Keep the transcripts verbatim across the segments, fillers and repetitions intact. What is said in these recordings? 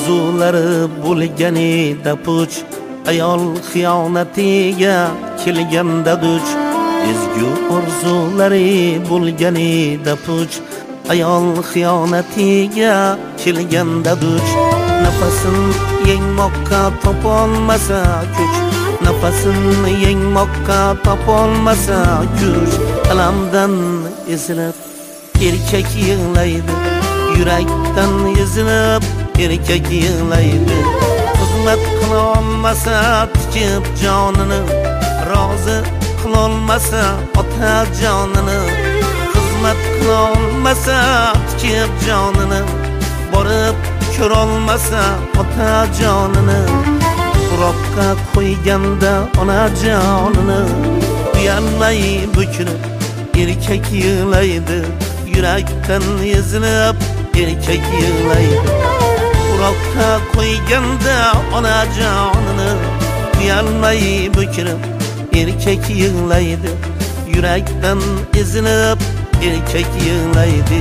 orzulari bo'lganida puch, ayol xiyonatiga kelganda duch. Ezgu orzulari bo'lganida puch, ayol xiyonatiga kelganda duch. Nafasin yengmoqqa topolmasa kuch, nafasin yengmoqqa topolmasa kuch. Alamdan ezilib erkak yig'laydi, yurakdan ezilib erkak yig'laydi. Xizmat qila olmasa tikib jonini, rozi qila olmasa ota jonini. Xizmat qila olmasa tikib jonini, borib ko'ra olmasa ota jonini. Turoqqa qo'yganda ona jonini, uyalmay bukilib erkak yig'laydi, yurakdan ezilib erkak yig'laydi. Turoqqa qo'yganda ona jonini, uyalmay bukilib erkak yig'laydi, yurakdan ezilib erkak yig'laydi.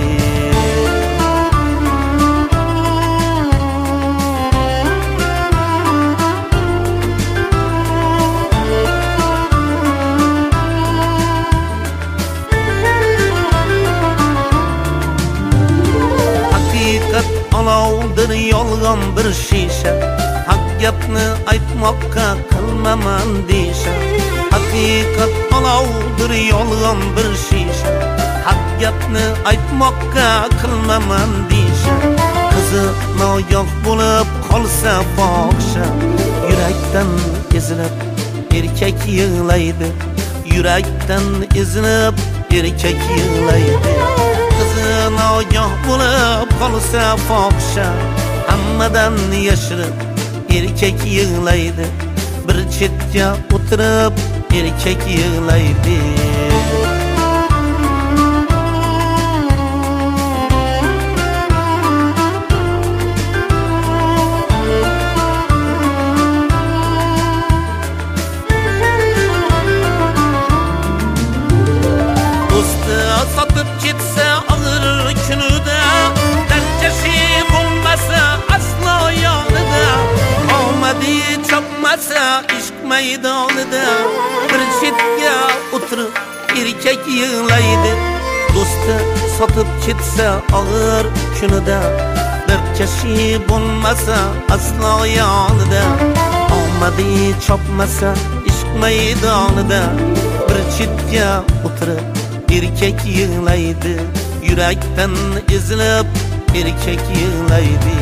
Olovdir yolg'on bir shisha, haq gapni aytmoqqa qilmaman deyisha. Haqiqat olovdir yolg'on bir shisha, haq gapni aytmoqqa qilmaman deyisha. Qizi noyoq bo'lib qolsa fohisha, yurakdan ezilib erkak yig'laydi, yurakdan ezilib erkak yig'laydi. Qizi noyoq bo'lib qolsa fohisha, hammadan yashirib erkak yig'laydi, bir chetga o'tirib erkak yig'laydi. Do'sti sotib ketsa og'ir kunida, darchashi bo'lmasa aslo yonida, omadi chopmasa ishq maydonida, bir chetga o'tirib erkak yig'laydi. Do'sti sotib ketsa og'ir kunida, darchashi bo'lmasa aslo yonida, omadi chopmasa ishq maydonida, bir chetga o'tirib erkak yig'laydi, yurakdan ezilib erkak yig'laydi.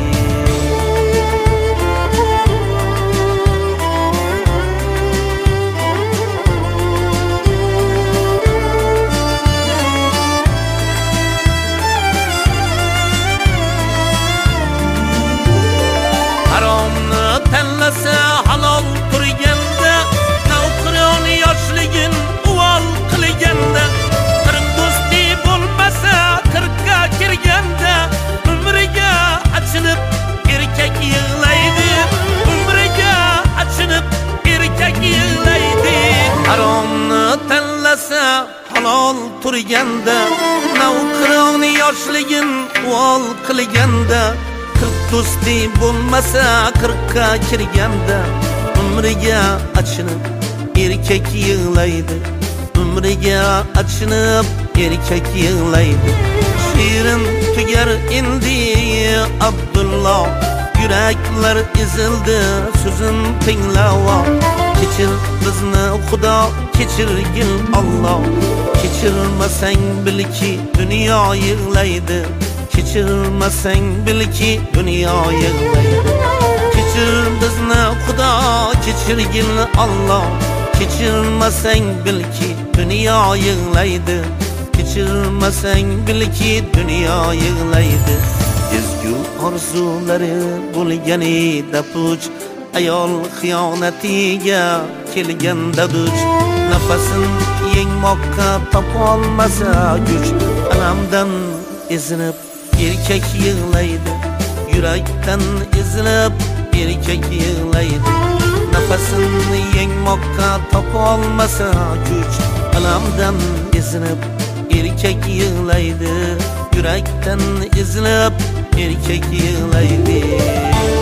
Haromni tanlasa halol turganda, navqiron yoshligin uvol qilganda, kirganda umriga achinib erkak yig'laydi, umriga achinib erkak yig'laydi. Haromni tanlasa halol turganda, navqiron yoshligin uvol qilganda, qirq do'sti bo'lmasa qirqqa kirganda, umriga achinib erkak yig'laydi, umriga achinib erkak yig'laydi. Shirin tugar endi Abdulloh, yuraklar ezildi so'zim tinglavo. Kechir bizni Xudo, kechirgin Alloh, kechirmasang bilki dunyo yig'laydi, kechirmasang bilki dunyo yig'laydi. Kechir bizni Xudo, kechirgin Alloh, kechirmasang bilki dunyo yig'laydi, kechirmasang bilki dunyo yig'laydi. Ezgu orzulari bo'lganida puch, ayol xiyonatiga kelganda duch. Nafasin yengmoqqa topolmasa kuch, alamdan ezilib erkak yig'laydi, yurakdan ezilib erkak yig'laydi. Nafasin yengmoqqa topolmasa kuch, alamdan ezilib erkak yig'laydi, yurakdan ezilib erkak yig'laydi.